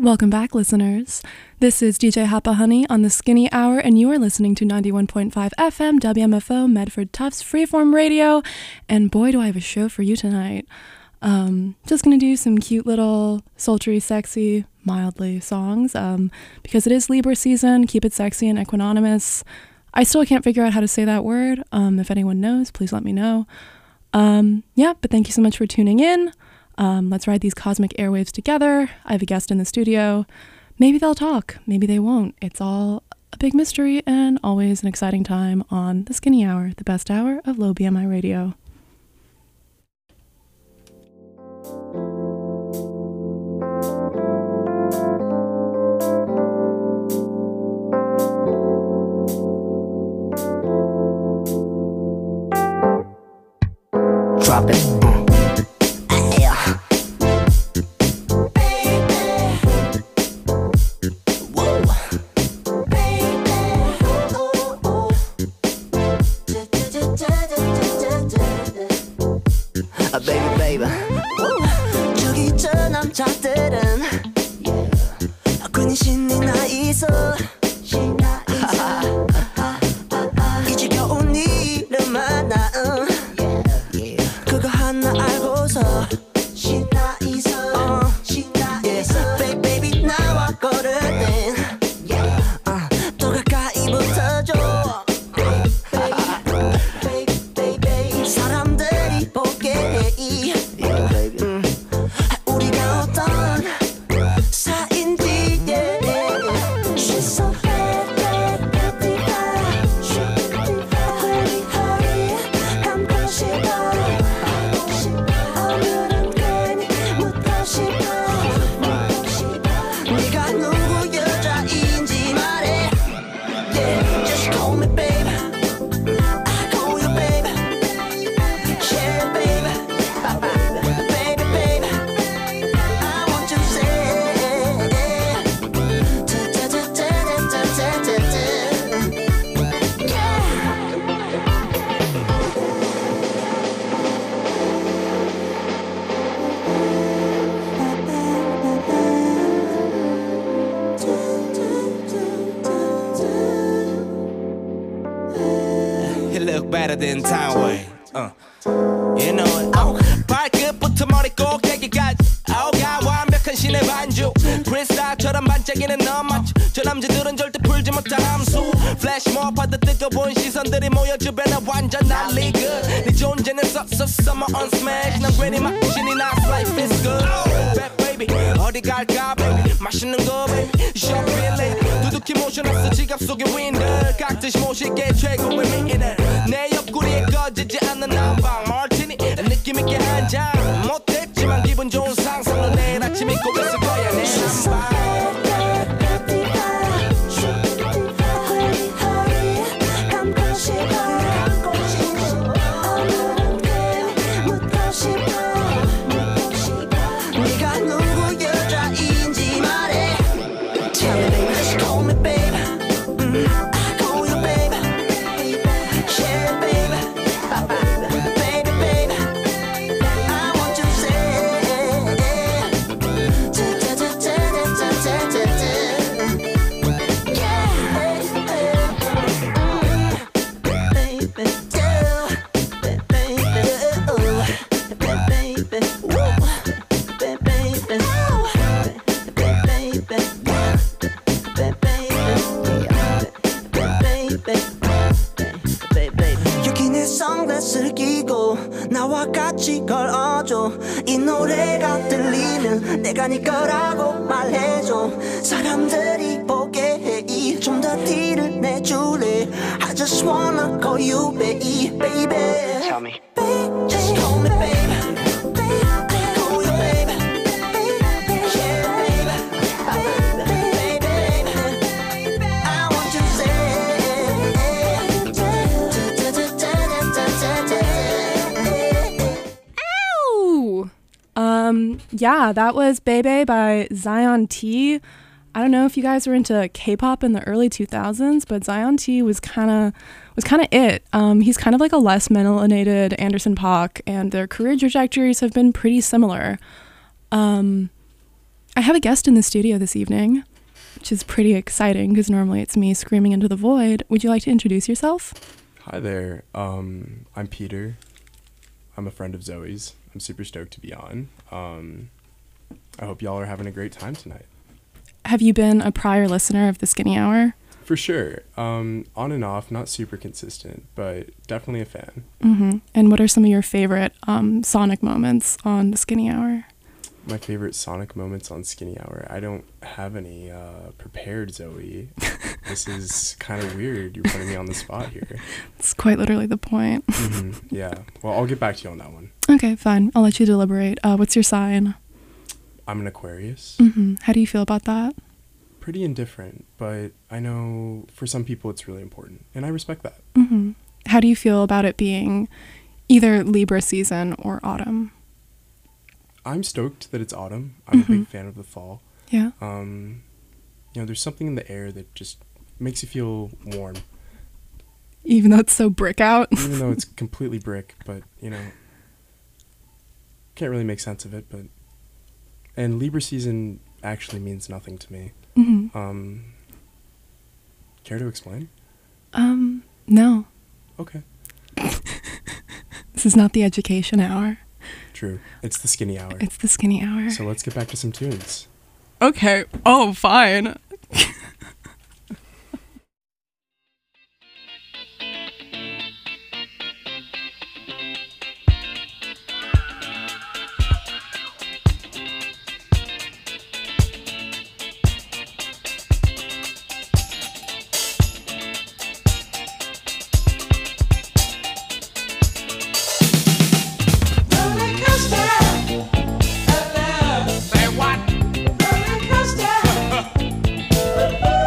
Welcome back, listeners. This is DJ Hapa Honey on the Skinny Hour, and you are listening to 91.5 FM WMFO Medford Tufts Freeform Radio. And boy, do I have a show for you tonight. Just gonna do some cute little sultry, sexy, mildly songs because it is Libra season. Keep it sexy and equanimous. I still can't figure out how to say that word. If anyone knows, please let me know. But thank you so much for tuning in. Let's ride these cosmic airwaves together. I have a guest in the studio. Maybe they'll talk, maybe they won't. It's all a big mystery and always an exciting time on the Skinny Hour, the best hour of low BMI radio. Drop it. Baby, 저기 저 남자들은 괜히 신이 나 있어. 이제 겨우 니를 만나 그거 하나 알고서 신나 있어. Baby 나와 걸으면 더 가까이 붙어줘. 사람들이 보게 해. 우리가 어떤 사이인지 She's so bad, bad, beautiful. Hurry, hurry, 감고 싶어. 오늘은 괜히 묻고 싶어. 네가 누구 여자인지 말해. Yeah, just call me baby. I call you baby. Yeah, baby. Baby, baby. I want you say. You look better than Townway. You know it. 발끝부터 머리 꼭대기까지 가 완벽한 신의 반주 크리스탈처럼 반짝이는 너 맞죠? 저 남자들은 절대 풀지 못한 함수 플래시몹하듯 뜨거운 시선들이 모여 주변에 완전 난리 good 네 존재는 summer on smash 난 괜히 막 신이 나 life is good Bad baby 어디 갈까 baby 맛있는 거 baby shopping lady 두둑히 모셔놨어 지갑 속에 윈들 각듯이 모실게 최고의 미인을 내 옆구리에 꺼지지 않는 난방 마르티니 느낌 있게 한 잔 못했지만 기분 좋은 상상은 내일 아침 잊고 있을 거야 내 난방 네가 누구 여자인지 말해. Tell me baby, just call me baby. I call you baby. Yeah baby. Baby, baby. I want you to say. 여기는 선글라스를 끼고 나와 같이 걸어줘. 이 노래가 들리면 내가 네 거라고 말해줘. 사람들이 보게 해. 좀 더 티를 내줄래. I just wanna call you baby, baby. Tell me. Just call me baby. Call you baby. Yeah baby. Baby. I want you to Yeah, that was Bebe by Zion T. I don't know if you guys were into K-pop in the early 2000s, but Zion T was kind of it. He's kind of like a less melanated Anderson .Paak, and their career trajectories have been pretty similar. I I have a guest in the studio this evening, which is pretty exciting because normally it's me screaming into the void. Would you like to introduce yourself? Hi there. I'm Peter. I'm a friend of Zoe's. I'm super stoked to be on. I hope y'all are having a great time tonight. Have you been a prior listener of the Skinny Hour? For sure. On and off, not super consistent, but definitely a fan. Mm-hmm. And what are some of your favorite sonic moments on the Skinny Hour? My favorite sonic moments on Skinny Hour. I don't have any prepared, Zoe. This is kind of weird. You're putting me on the spot here. It's quite literally the point. Mm-hmm. Yeah. Well, I'll get back to you on that one. Okay, fine. I'll let you deliberate. What's your sign? I'm an Aquarius. Mm-hmm. How do you feel about that? Pretty indifferent, but I know for some people it's really important, and I respect that. Mm-hmm. How do you feel about it being either Libra season or autumn? I'm stoked that it's autumn. I'm a big fan of the fall. Yeah. There's something in the air that just makes you feel warm. Even though it's so brick out? Even though it's completely brick, but, can't really make sense of it, but... And Libra season actually means nothing to me. Mm-hmm. Care to explain? No. Okay. This is not the education hour. True. It's the Skinny Hour. It's the Skinny Hour. So let's get back to some tunes. Okay. Oh, fine. Roller coaster.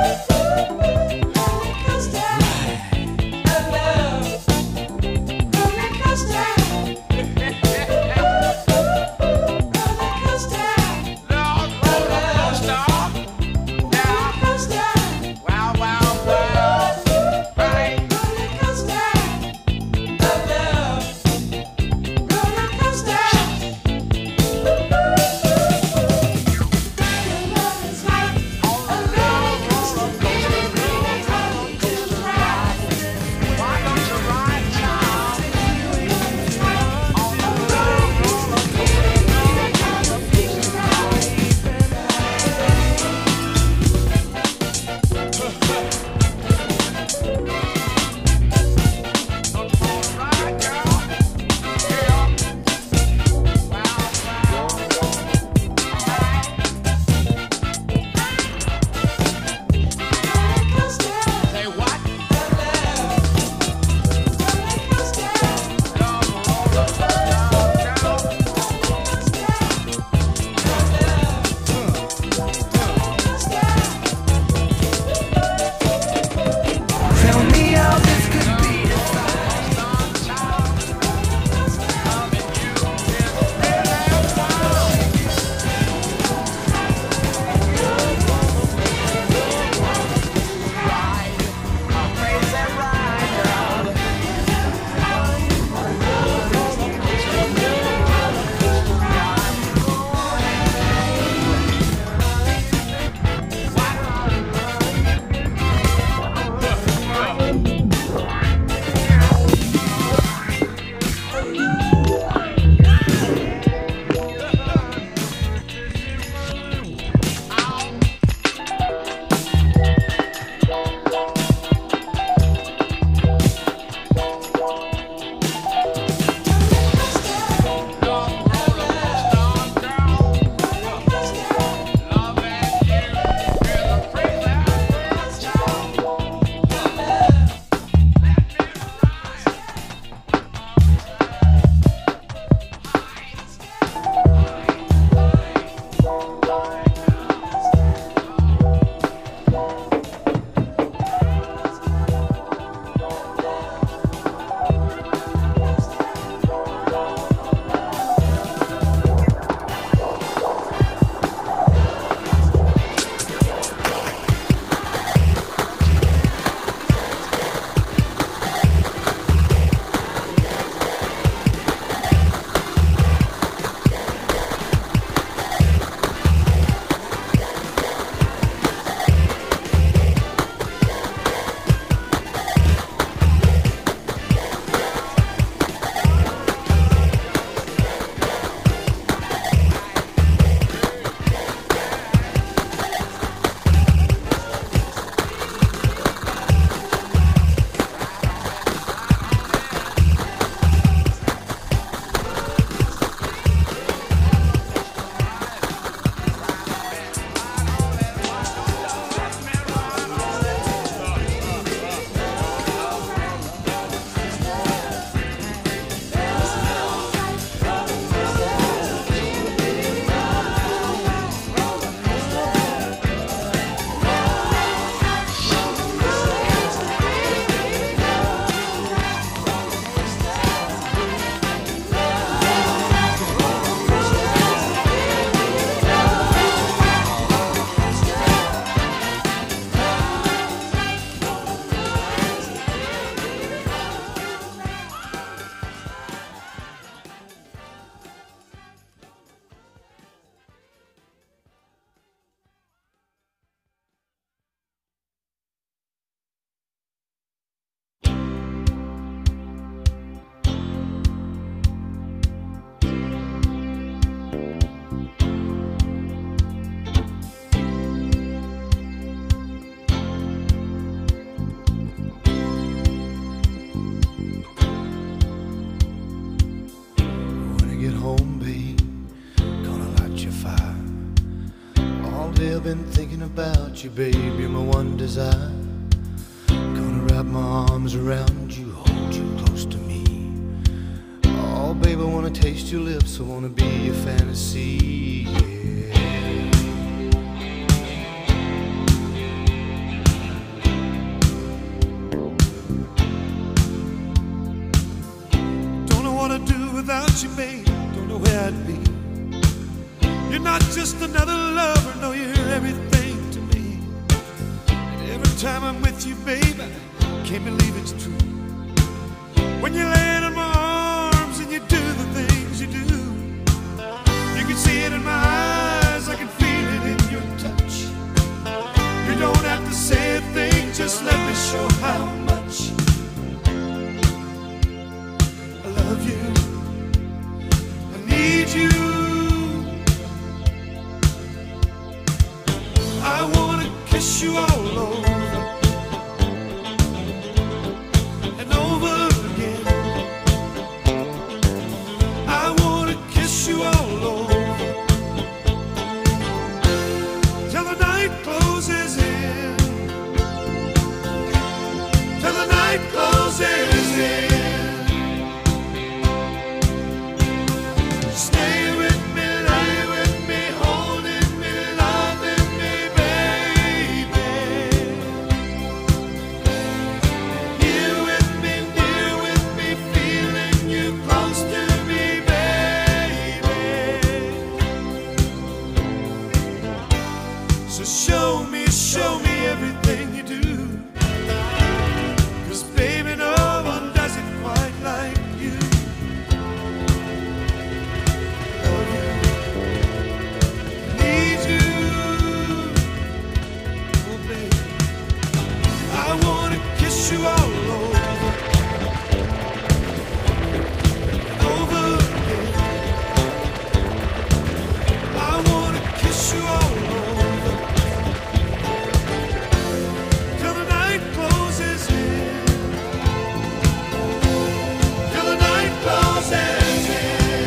been thinking about you, babe. You're my one desire. Gonna wrap my arms around you, hold you close to me. Oh, babe, I wanna taste your lips, I wanna be your fantasy, yeah. Don't know what I'd do without you, babe. Don't know where I'd be. You're not just another lover, no, you're everything to me. And every time I'm with you, babe, I can't believe it's true. When you land in my arms and you do the things you do, you can see it in my eyes, I can feel it in your touch. You don't have to say a thing, just let me show how much I love you. I need you. I wanna kiss you all over and over again. I wanna kiss you all over till the night closes in. Till the night closes in. Stay with me, lay with me, holding me, loving me, baby. Here with me, near with me, feeling you close to me, baby. So show me everything you do. 'Cause baby, no one does it quite like you. Love you, need you, oh baby. I wanna kiss you all over and over again. I wanna kiss you all over till the night closes in. Till the night closes in.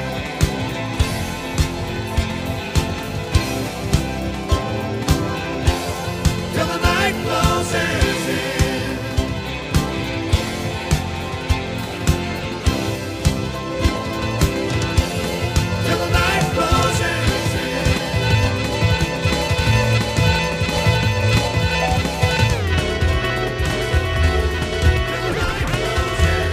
Till the night closes in. Till the night closes in. Till the night closes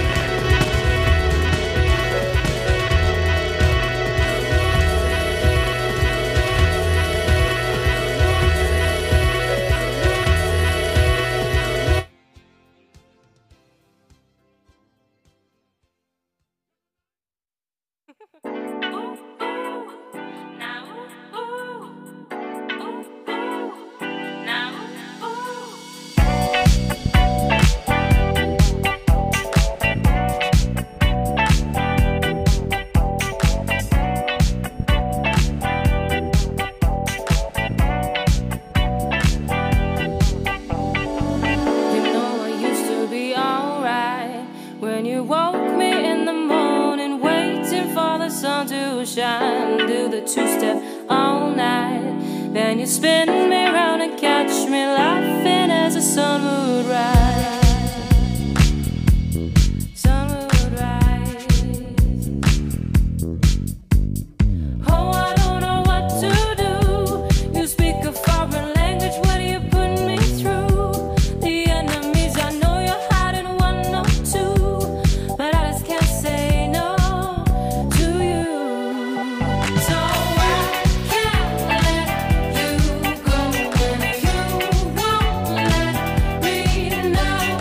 You know I used to be alright when you woke me in the morning, waiting for the sun to shine. Do the two-step all night, then you spin me round and catch me laughing as the sun would rise. Sun would rise. Oh, I don't know what to do. You speak a foreign language, what do you put me through? The enemies, I know you're hiding 1 or 2, but I just can't say no to you. So I can't let you go, and you won't let me know.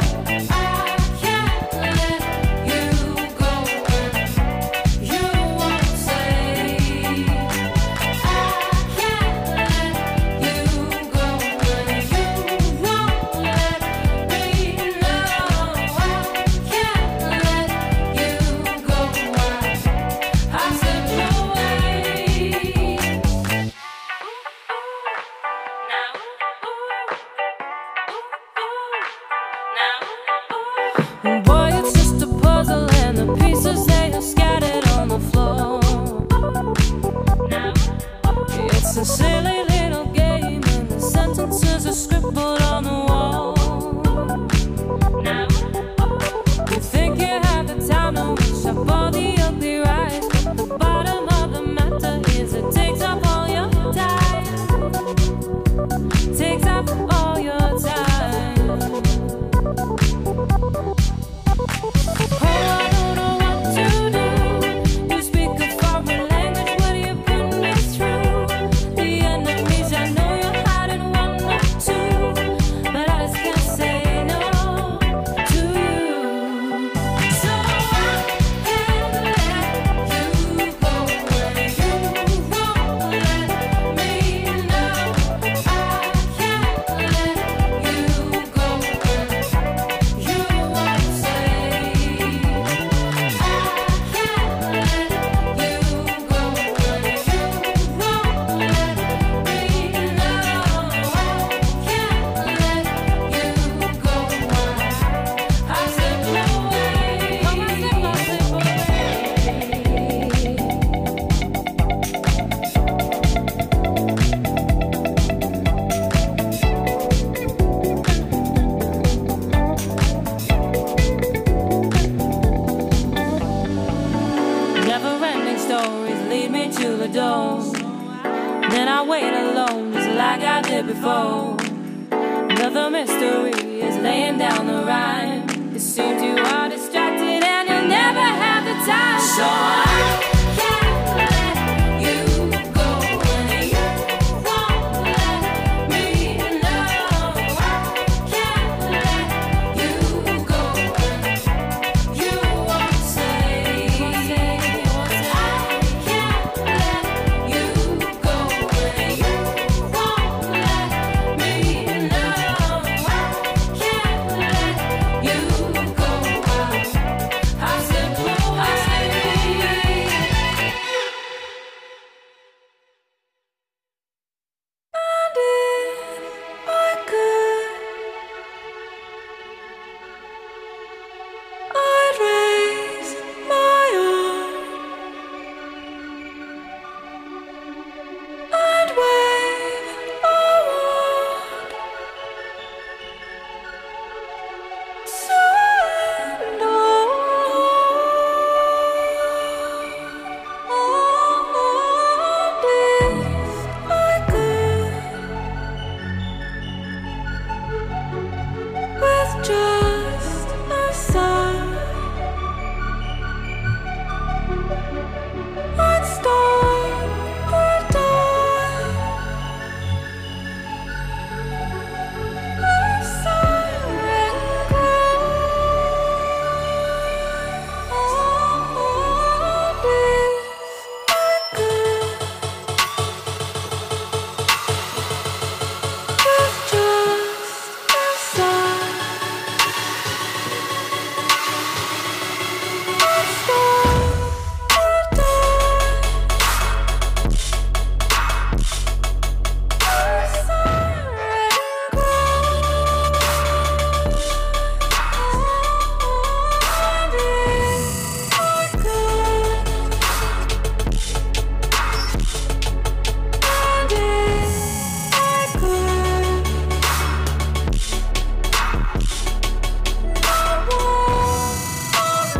my weight alone, just like I did before. Another mystery is laying down the rhyme. It seems you are distracted and you'll never have the time. So I can't let you go, and you won't let me know. I can't let you go, and you won't say. I can't let you go, and you won't let me know. I can't let you go. I slip away. And if I could, I'd raise my arm and wave a wand. Send and if I could, with just a sigh, I'd start the time. A siren cry. And if I could, with just a sigh, I'd start the time. A siren cry. And if I could, and if I could, I won't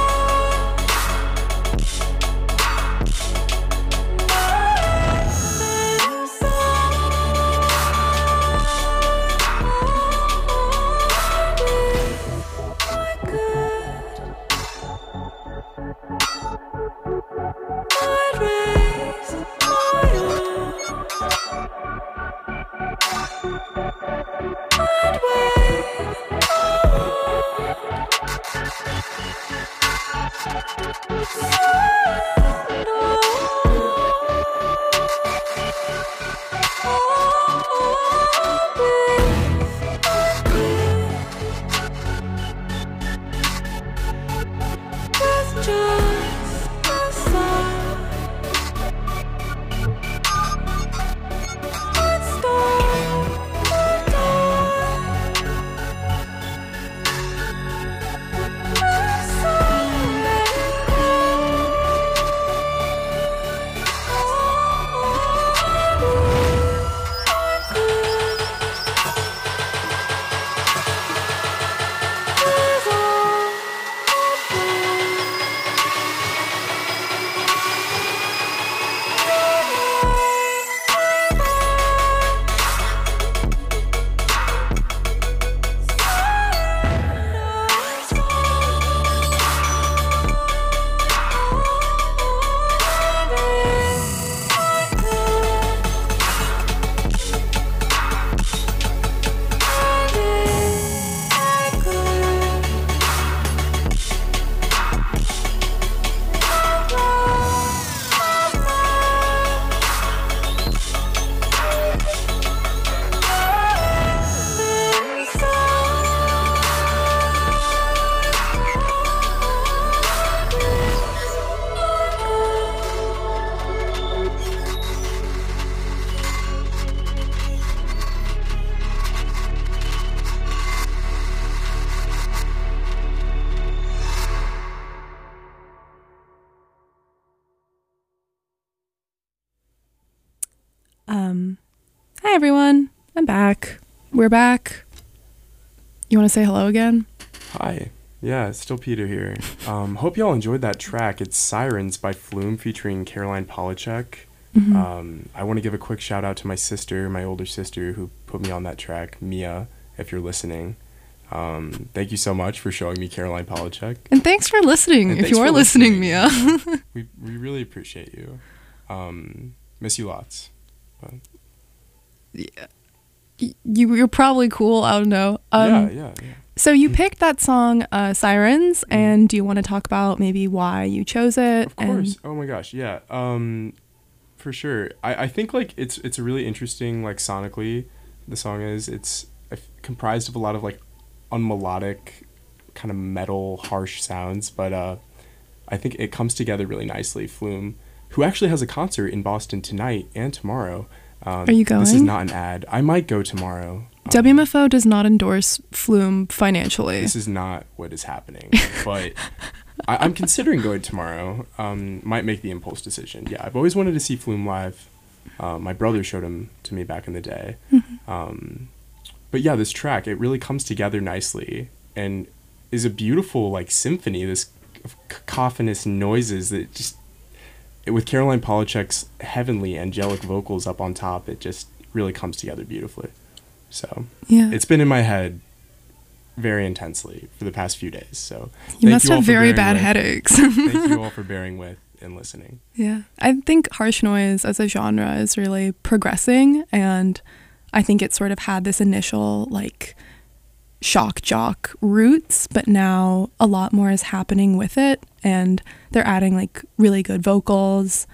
I'd raise my arm and wave with just a sigh, I'd start the time. A siren Hi everyone, I'm back. We're back. You want to say hello again? Hi. Yeah, it's still Peter here. Hope y'all enjoyed that track. It's Sirens by Flume featuring Caroline Polachek. I want to give a quick shout out to my sister, my older sister, who put me on that track, Mia, if you're listening. Thank you so much for showing me Caroline Polachek. And thanks for listening, And if thanks you are for listening, listening. Mia. We really appreciate you. Miss you lots. But You're probably cool, I don't know. yeah. So you picked that song, Sirens, and do you want to talk about maybe why you chose it? Of course. Oh my gosh, yeah. For sure. I think like it's a really interesting, like, sonically, the song is. It's comprised of a lot of like unmelodic, kind of metal, harsh sounds, but I think it comes together really nicely. Flume, who actually has a concert in Boston tonight and tomorrow. Are you going? This is not an ad. I might go tomorrow. WMFO does not endorse Flume financially. This is not what is happening, but I'm considering going tomorrow. Might make the impulse decision. Yeah, I've always wanted to see Flume live. My brother showed him to me back in the day. But yeah, this track, it really comes together nicely and is a beautiful like symphony, this cacophonous noises that just, with Caroline Polachek's heavenly angelic vocals up on top, it just really comes together beautifully. So Yeah. it's been in my head very intensely for the past few days. So You must all have for very bearing bad with. headaches. Thank you all for bearing with and listening. Yeah. I think harsh noise as a genre is really progressing, and I think it sort of had this initial like shock jock roots, but now a lot more is happening with it, and they're adding like really good vocals.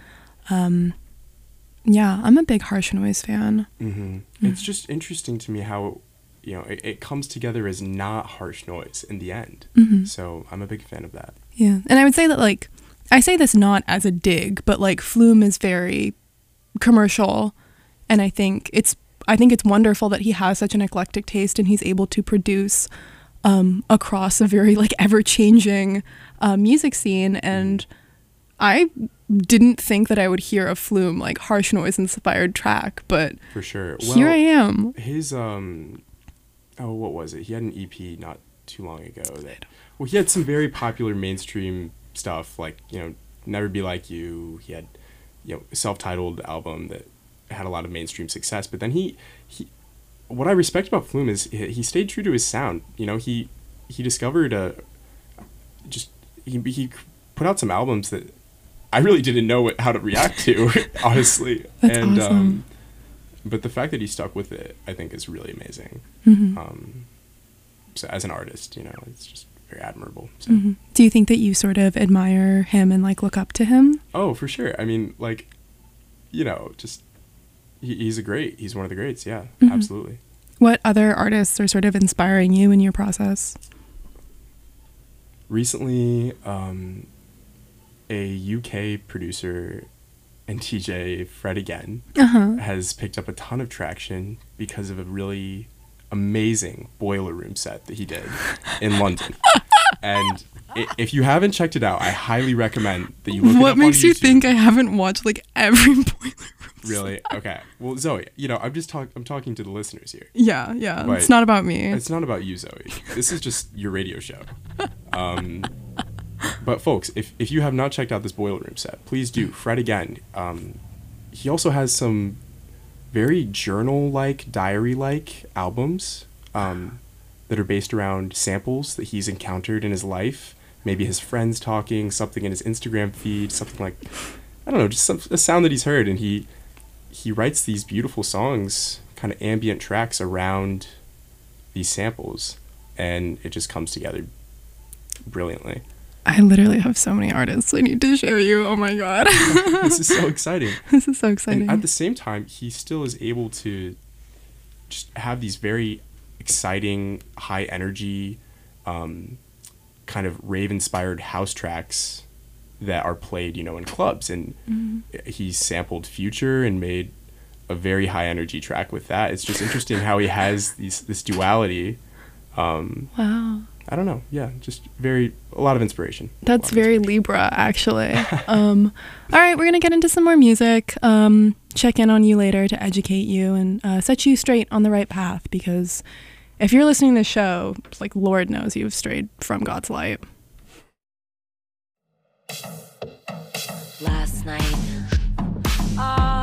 Yeah, I'm a big harsh noise fan. It's just interesting to me how, you know, it comes together as not harsh noise in the end. So I'm a big fan of that. Yeah. And I would say that, like, I say this not as a dig, but like Flume is very commercial, and I think it's wonderful that he has such an eclectic taste and he's able to produce across a very like ever-changing music scene. And I didn't think that I would hear a Flume like harsh noise inspired track, but For sure. here I am. His what was it? He had an EP not too long ago well, he had some very popular mainstream stuff, like, you know, Never Be Like You. He had, you know, a self-titled album that had a lot of mainstream success, but then he what I respect about Flume is he stayed true to his sound. You know, he discovered he put out some albums that I really didn't know how to react to, honestly. That's awesome. But the fact that he stuck with it, I think, is really amazing. So as an artist, you know, it's just very admirable. So. Do you think that you sort of admire him and like look up to him? Oh, for sure. I mean, like, you know, just he's one of the greats. Yeah, absolutely. What other artists are sort of inspiring you in your process? Recently, a UK producer and DJ, Fred Again, has picked up a ton of traction because of a really amazing Boiler Room set that he did in London. And if you haven't checked it out, I highly recommend that you look it up What on makes you YouTube. think I haven't watched like every Boiler Room? Really? Okay. Well, Zoe, you know, I'm talking to the listeners here. Yeah. But It's not about me. It's not about you, Zoe. This is just your radio show. But folks, if you have not checked out this Boiler Room set, please do. Fred Again. He also has some very journal-like, diary-like albums that are based around samples that he's encountered in his life. Maybe his friends talking, something in his Instagram feed, something like, I don't know, just a sound that he's heard. And he writes these beautiful songs, kind of ambient tracks around these samples, and it just comes together brilliantly. I literally have so many artists I need to show you. Oh my god. This is so exciting. This is so exciting. And at the same time, he still is able to just have these very exciting, high energy, kind of rave-inspired house tracks that are played, you know, in clubs. And he sampled Future and made a very high energy track with that. It's just interesting how he has this duality. Wow. I don't know. Yeah, just a lot of inspiration. That's very Libra, actually. All right, we're going to get into some more music. Check in on you later to educate you and set you straight on the right path, because if you're listening to this show, like, Lord knows you've strayed from God's light. Last night,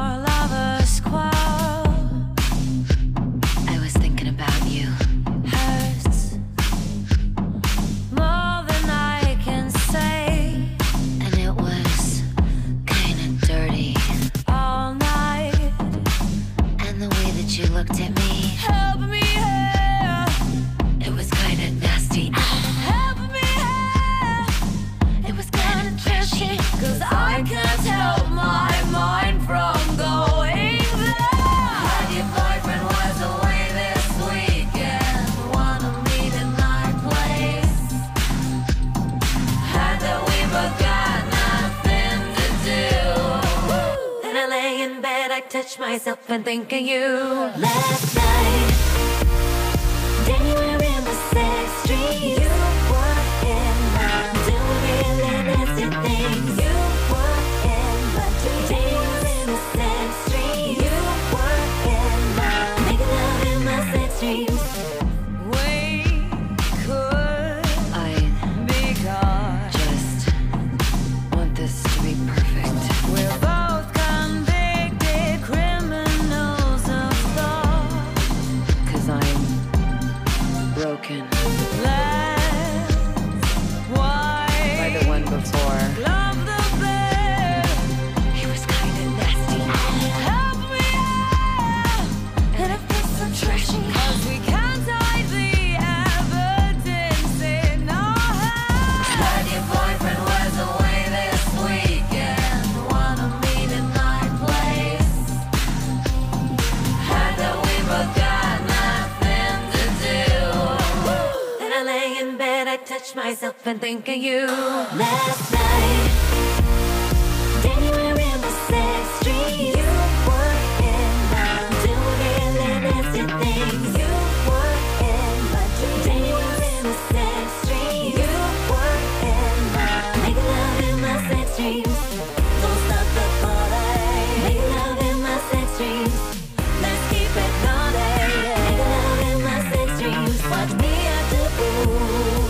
touch myself and think of you. Last night, then you were in my sex dreams. You were in my doing really nasty things. You were in my dreams. Then you were in my sex dreams. You were in my making love in my sex dreams. Touch myself and think of you. Last night, then you were in my sex dreams. You were in my doing really nasty things. You were in my dreams. Then you were in my sex dreams. You were in my making love in my sex dreams. Don't stop the party. Making love in my sex dreams. Let's keep it naughty. Making love in my sex dreams. Watch me at the pool.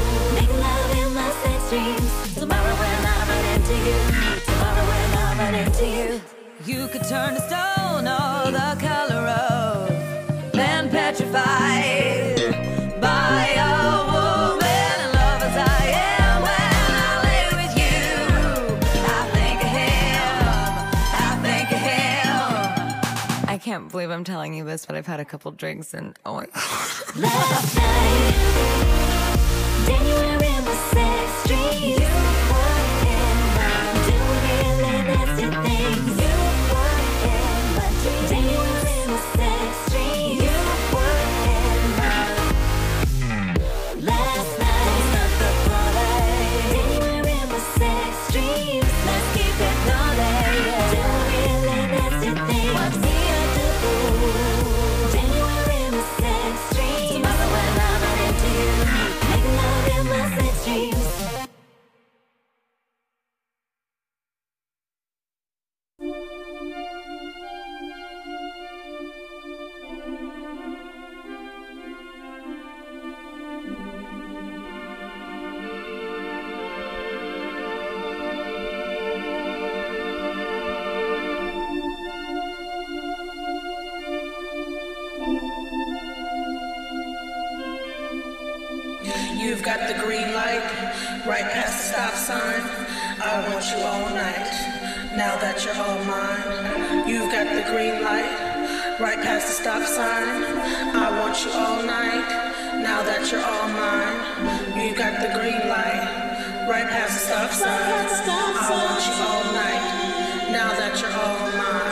Tomorrow when I run into you, tomorrow when I run into you, you could turn a stone or the color of man petrified by a woman in love as I am. When I lay with you, I think of him, I think of him. I can't believe I'm telling you this, but I've had a couple drinks and oh my God. Last night, then you were in my sex dreams. You were in my doing really nasty things. You were in my dreams. Then you were in my sex dreams. You were in my last night. Don't stop the party. Then you were in my sex dreams. Let's keep it naughty. Doing really nasty things. Watch me at the pool. Then you were in my sex dreams. Tomorrow when I run into you, making love in my sex dreams. You've got the green light, right past the stop sign. I want you all night, now that you're all mine. You've got the green light, right past the stop sign. I want you all night, now that you're all mine. You've got the green light, right past the stop sign. I want you all night, now that you're all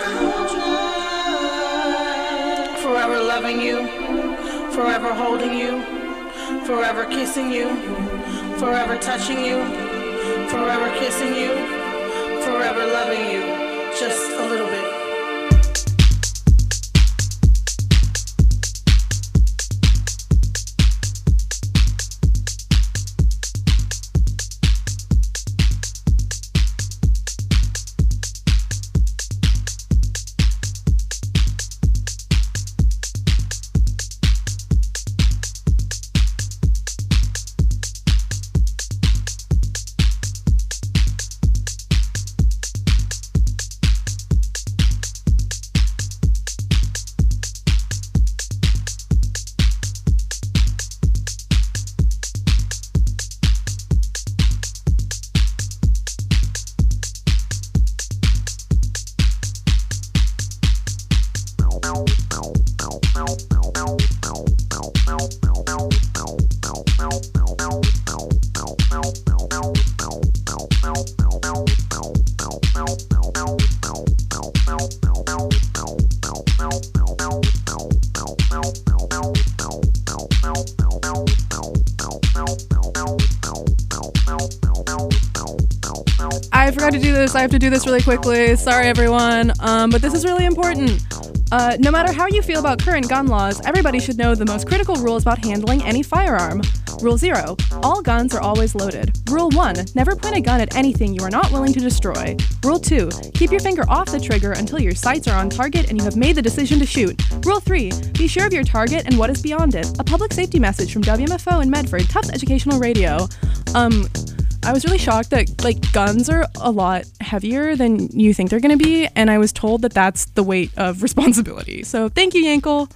mine. Forever loving you, forever holding you, forever kissing you, forever touching you, forever kissing you, forever loving you, just a little bit. I forgot to do this. I have to do this really quickly. Sorry, everyone. But this is really important. No matter how you feel about current gun laws, everybody should know the most critical rules about handling any firearm. Rule 0. All guns are always loaded. Rule 1. Never point a gun at anything you are not willing to destroy. Rule 2. Keep your finger off the trigger until your sights are on target and you have made the decision to shoot. Rule 3. Be sure of your target and what is beyond it. A public safety message from WMFO in Medford, Tufts Educational Radio. I was really shocked that, like, guns are a lot heavier than you think they're going to be, and I was told that that's the weight of responsibility. So thank you, Yankel.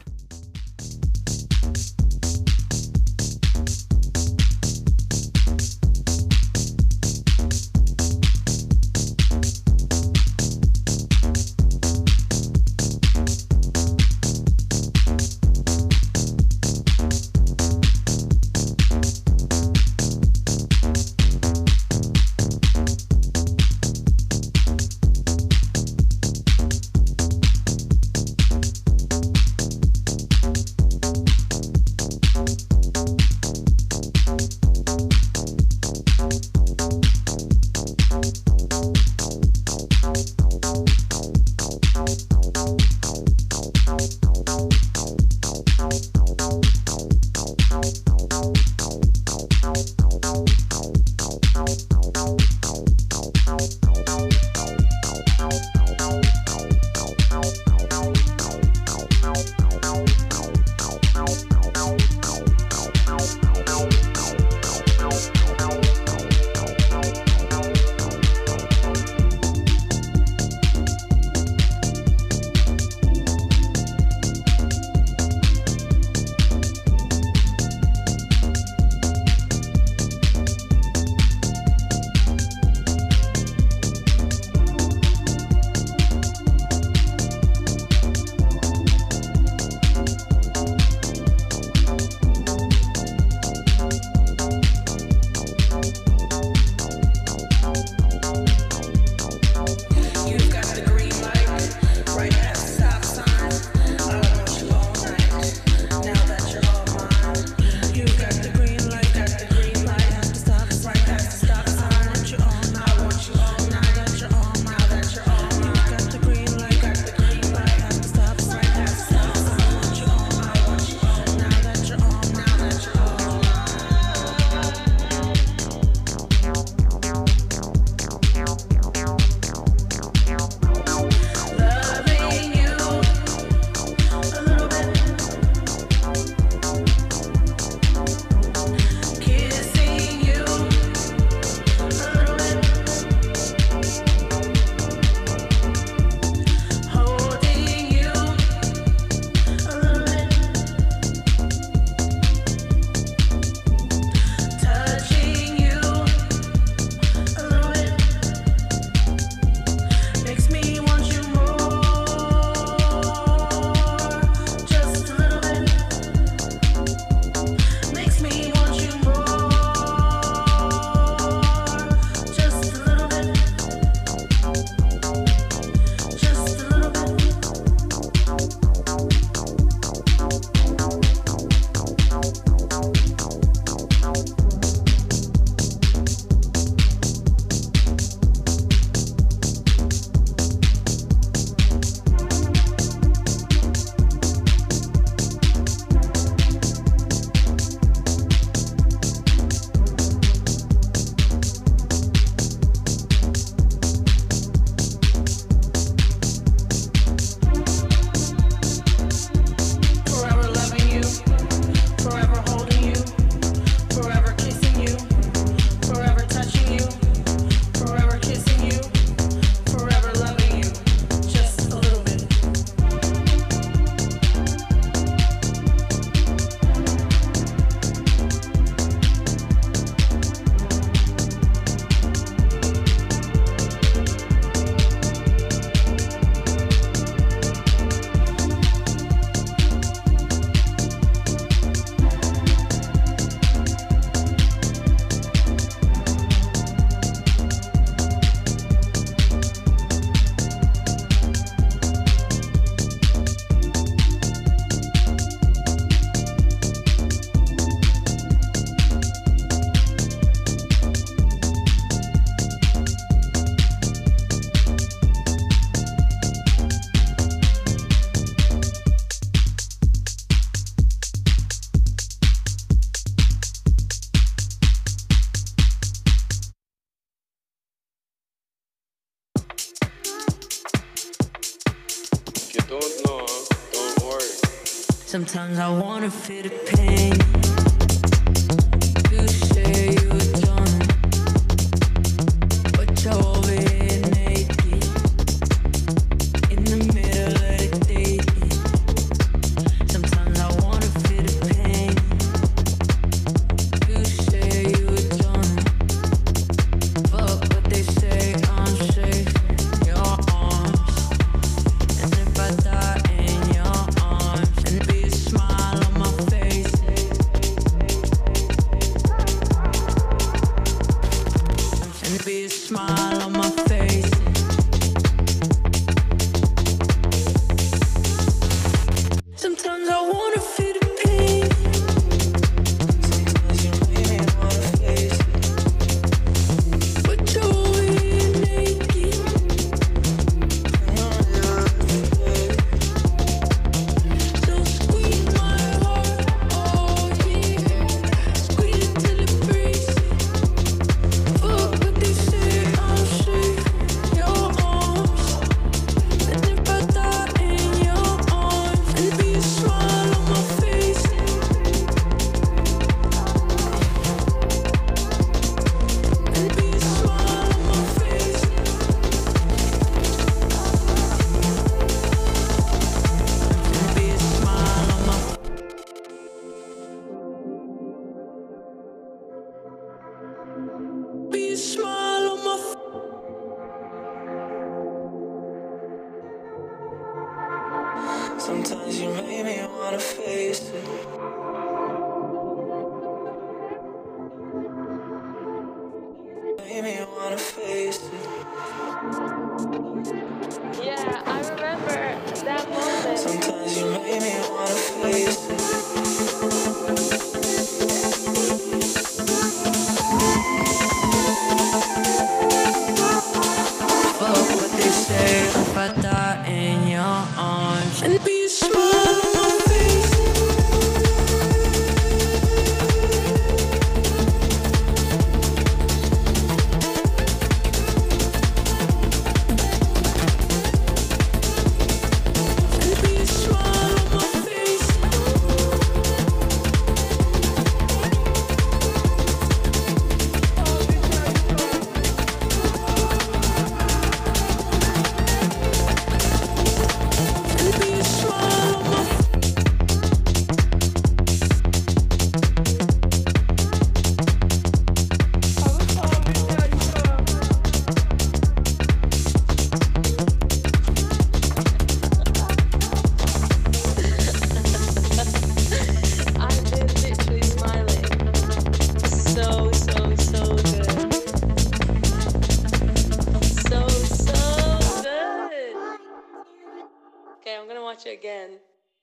Sometimes I wanna feel the pain. You say you're done, but you're over here naked in the middle of the day. Sometimes I wanna feel the pain. You say you're done, but what they say I'm safe in your arms. And if I die in your arms, and be a smile on my face. And be a smile on my face. Sometimes I wanna feel the pain. Sometimes you make me wanna face it. But you're over here naked. So squeeze my heart, oh yeah. Squeeze it till it breaks. Fuck what they say, I'm safe in your arms. And if I die in your arms, and be a smile on my face. And be a smile on my face. And be a smile on my Be a smile on my Sometimes you make me wanna face it. Make me wanna face it. Yeah, I remember that moment. Sometimes you make me wanna face it. Fuck what they say if I die in your arms. And be a smile on my face. And be a smile on my face. And be a smile on my I've been literally smiling. So good. So good. Okay, I'm gonna watch it again.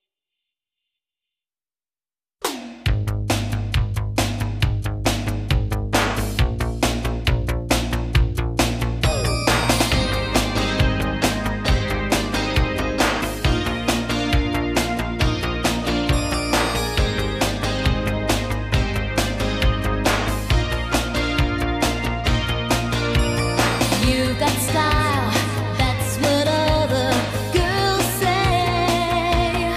You got style, that's what all the girls say.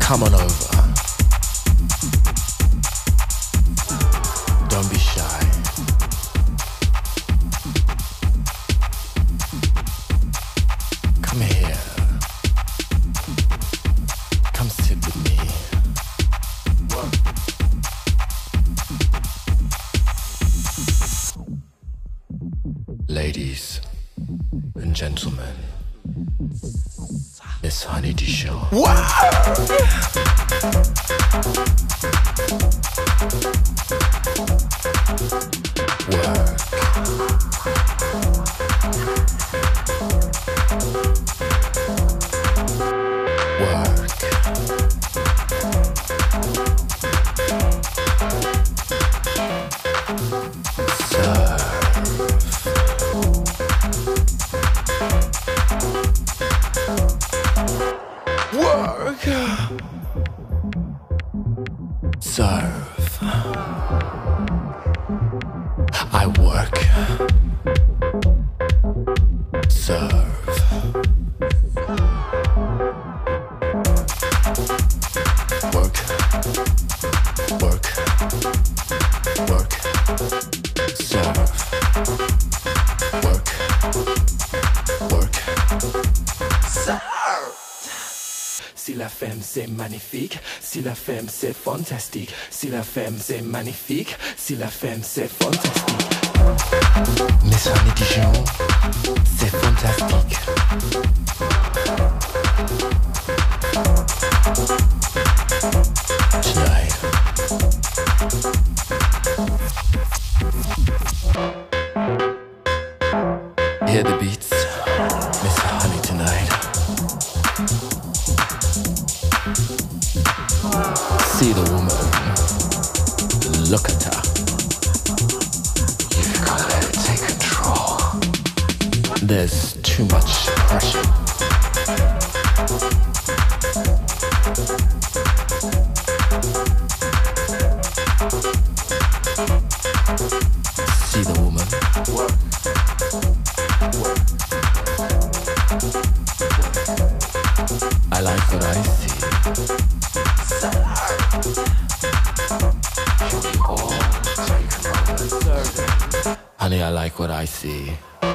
Come on over. Don't be shy. Come here. Come sit with me. Ladies and gentlemen, Miss Honey Dijon. Work. Serve. I work. Serve. Work. Work. Work. Serve. Work. Work. Serve. Si la femme c'est magnifique, si la femme c'est fantastique, si la femme c'est magnifique, si la femme c'est fantastique. Miss Honey Dijon, c'est fantastique. Tonight. Hear the beats, Miss Honey tonight. See the woman, look at her. You've got to let it take control. There's too much pressure. See the woman, work, work, work. I like what I see. Honey, I like what I see.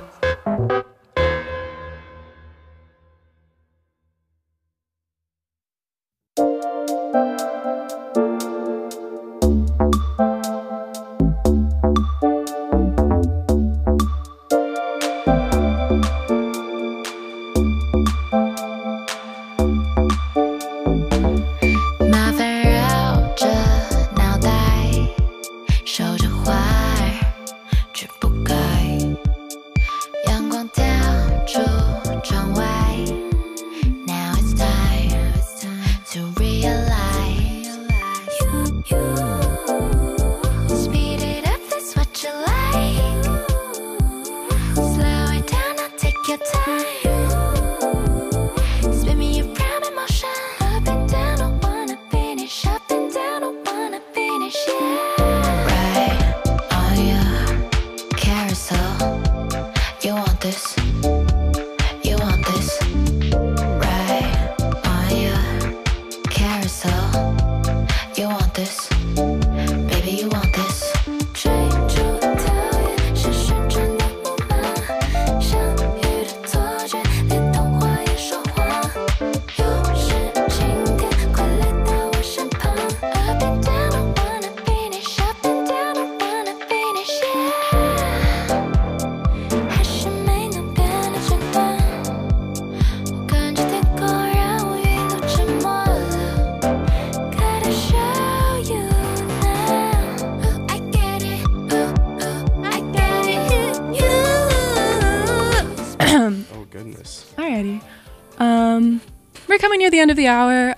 We're coming near the end of the hour.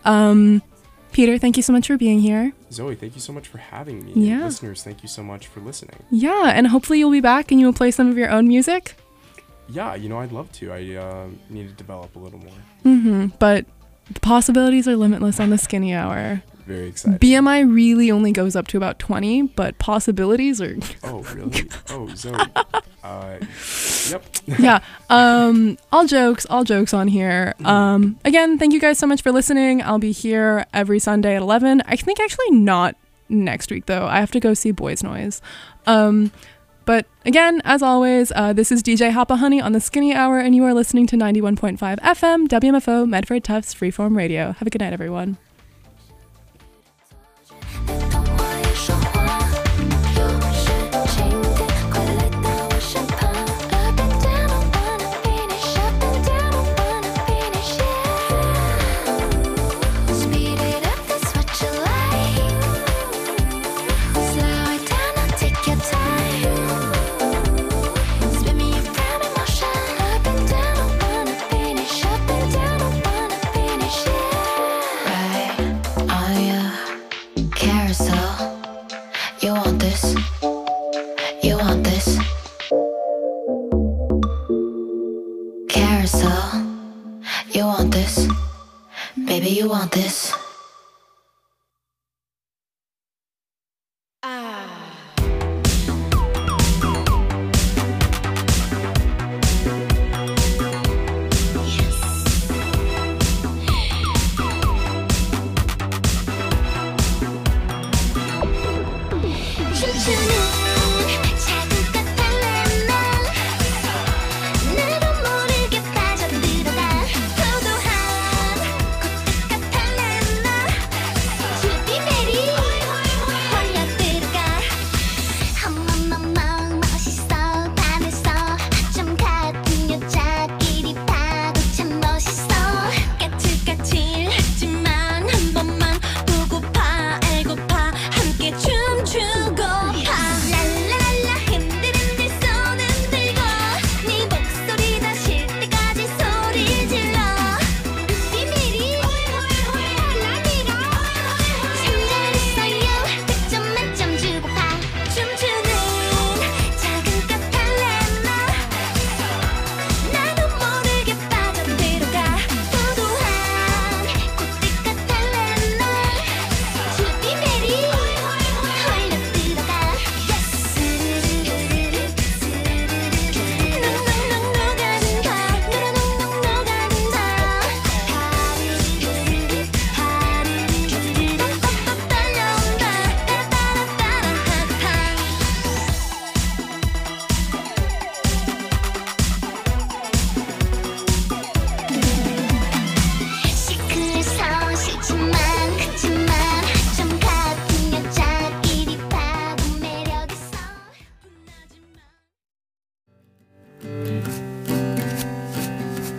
Peter, thank you so much for being here. Zoe, thank you so much for having me. Yeah. Listeners, thank you so much for listening. Yeah, and hopefully you'll be back and you will play some of your own music. Yeah, I'd love to. I need to develop a little more. But the possibilities are limitless on the Skinny Hour. Very excited. BMI really only goes up to about 20, but possibilities are... Oh, really? Oh, Zoe. Yep. Yeah. All jokes on here. Again, thank you guys so much for listening. I'll be here every Sunday at 11. I think actually not next week, though. I have to go see Boys Noise. But again, as always, this is DJ Hapa Honey on the Skinny Hour, and you are listening to 91.5 FM, WMFO, Medford Tufts Freeform Radio. Have a good night, everyone. You want this?